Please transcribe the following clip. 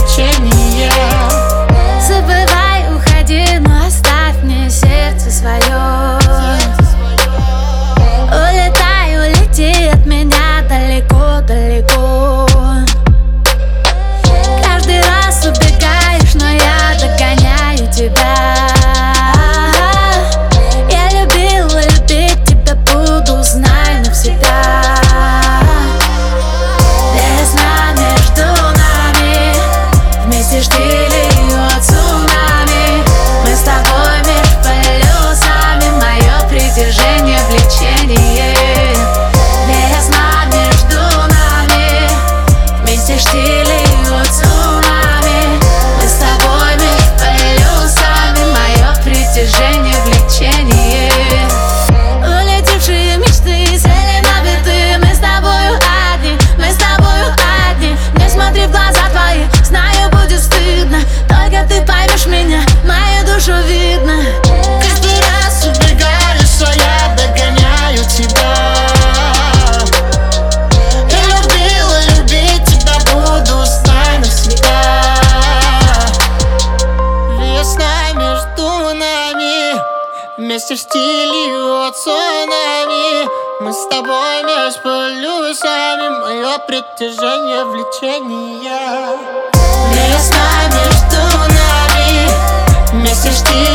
влечение. Забывай, уходи, но оставь мне сердце свое. Улетай, улети от меня далеко-далеко. Каждый раз убегаешь, но я догоняю тебя. Я любила, любить тебя буду, знай навсегда. Весна между нами, вместе штили от цунами. Мы с тобой меж полюсами, мое притяжение, влечение. Весна между нами, вместе штили от цунами. Мы с тобой меж полюсами, мое притяжение, влечение. Улетевшие мечты, цели набиты, мы с тобою одни, мы с тобою одни. Не смотри в глаза твои, знаю, будет стыдно, только ты поймешь меня, мою душу видно. Каждый раз убегаешь, а я догоняю тебя. Я любила, любить тебя буду, знай навсегда. Весна между нами, вместе штили от цунами. Мы с тобой меж полюсами, мое притяжение, влечение. Весна между нами, вместе штили